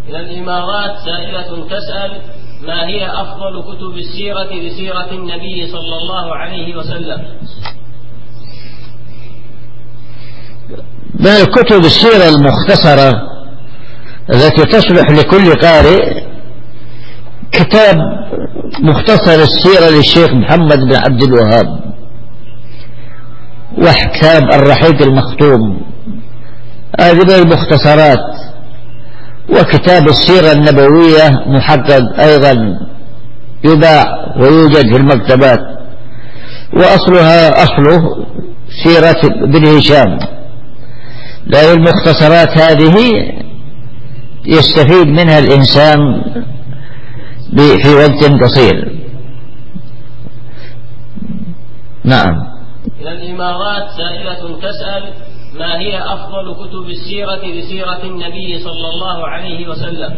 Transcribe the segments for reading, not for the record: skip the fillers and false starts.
إلى الإمارات سائلة تسأل: ما هي أفضل كتب السيرة لسيرة النبي صلى الله عليه وسلم؟ من كتب السيرة المختصرة التي تصلح لكل قارئ كتاب مختصر السيرة للشيخ محمد بن عبد الوهاب، وكتاب الرحيق المختوم، هذه من المختصرات، وكتاب السيرة النبوية محقق أيضا يباع ويوجد في المكتبات، أصله سيرة بن هشام. لأن المختصرات هذه يستفيد منها الإنسان في وقت قصير. نعم. إلى الإمارات سائلة تسأل: ما هي أفضل كتب السيرة لسيرة النبي صلى الله عليه وسلم؟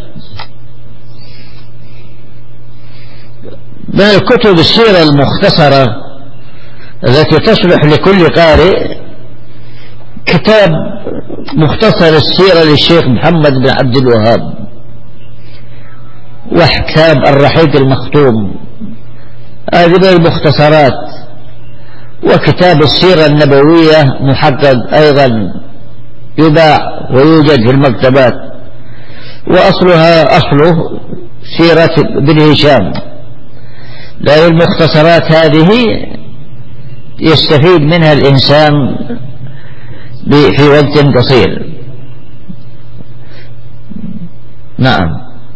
من كتب السيرة المختصرة التي تصلح لكل قارئ كتاب مختصر السيرة للشيخ محمد بن عبد الوهاب، وكتاب الرحيق المختوم، هذه من المختصرات، وكتاب السيرة النبوية محقق أيضا يباع ويوجد في المكتبات، أصله سيرة بن هشام. لأن المختصرات هذه يستفيد منها الإنسان في وقت قصير. نعم.